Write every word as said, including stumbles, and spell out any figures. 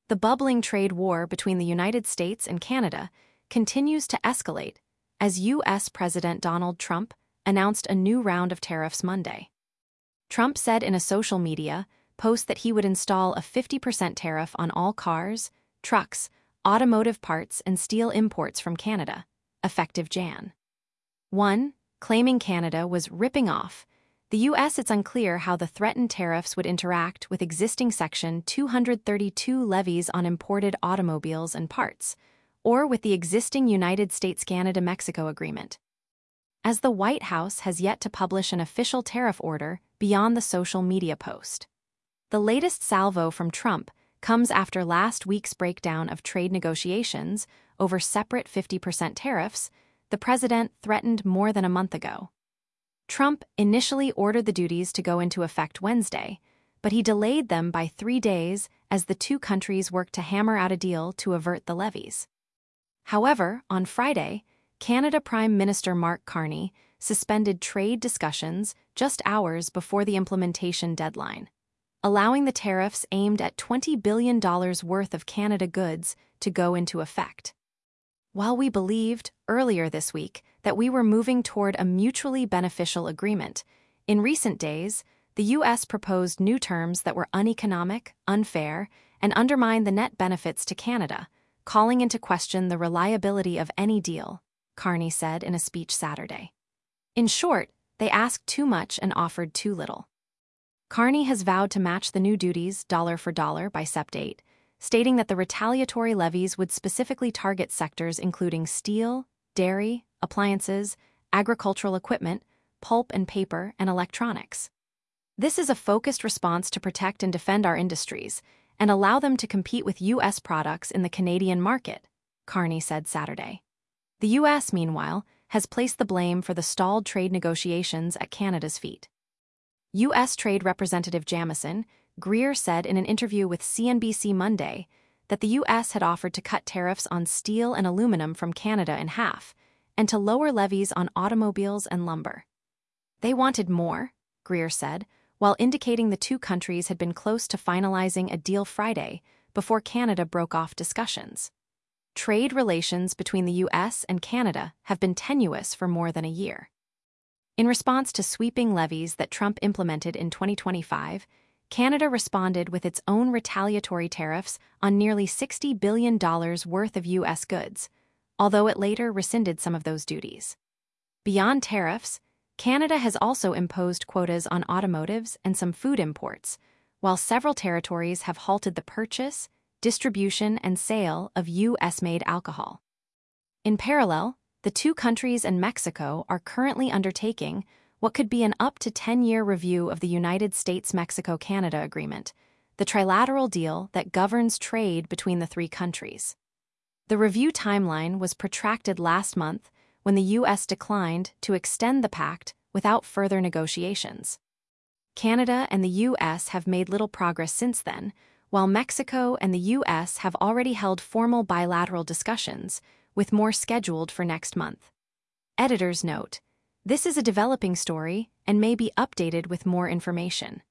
The bubbling trade war between the United States and Canada continues to escalate as U S President Donald Trump announced a new round of tariffs Monday. Trump said in a social media post that he would install a fifty percent tariff on all cars, trucks, automotive parts, and steel imports from Canada, effective January first, claiming Canada was ripping off the U S. It's unclear how the threatened tariffs would interact with existing Section two thirty-two levies on imported automobiles and parts, or with the existing United States-Canada-Mexico agreement, as the White House has yet to publish an official tariff order beyond the social media post. The latest salvo from Trump comes after last week's breakdown of trade negotiations over separate fifty percent tariffs the president threatened more than a month ago. Trump initially ordered the duties to go into effect Wednesday, but he delayed them by three days as the two countries worked to hammer out a deal to avert the levies. However, on Friday, Canada Prime Minister Mark Carney suspended trade discussions just hours before the implementation deadline, allowing the tariffs aimed at twenty billion dollars worth of Canada goods to go into effect. While we believed, earlier this week, that we were moving toward a mutually beneficial agreement, in recent days, the U S proposed new terms that were uneconomic, unfair, and undermined the net benefits to Canada, calling into question the reliability of any deal, Carney said in a speech Saturday. In short, they asked too much and offered too little. Carney has vowed to match the new duties dollar for dollar by September eighth, stating that the retaliatory levies would specifically target sectors including steel, dairy, appliances, agricultural equipment, pulp and paper, and electronics. This is a focused response to protect and defend our industries and allow them to compete with U S products in the Canadian market, Carney said Saturday. The U S, meanwhile, has placed the blame for the stalled trade negotiations at Canada's feet. U S Trade Representative Jamieson Greer said in an interview with C N B C Monday that the U S had offered to cut tariffs on steel and aluminum from Canada in half and to lower levies on automobiles and lumber. They wanted more, Greer said, while indicating the two countries had been close to finalizing a deal Friday before Canada broke off discussions. Trade relations between the U S and Canada have been tenuous for more than a year. In response to sweeping levies that Trump implemented in twenty twenty-five, Canada responded with its own retaliatory tariffs on nearly sixty billion dollars worth of U S goods, although it later rescinded some of those duties. Beyond tariffs, Canada has also imposed quotas on automotives and some food imports, while several territories have halted the purchase, distribution, and sale of U S-made alcohol. In parallel, the two countries and Mexico are currently undertaking what could be an up to ten-year review of the United States-Mexico-Canada Agreement, the trilateral deal that governs trade between the three countries. The review timeline was protracted last month when the U S declined to extend the pact without further negotiations. Canada and the U S have made little progress since then, while Mexico and the U S have already held formal bilateral discussions, with more scheduled for next month. Editor's note: this is a developing story and may be updated with more information.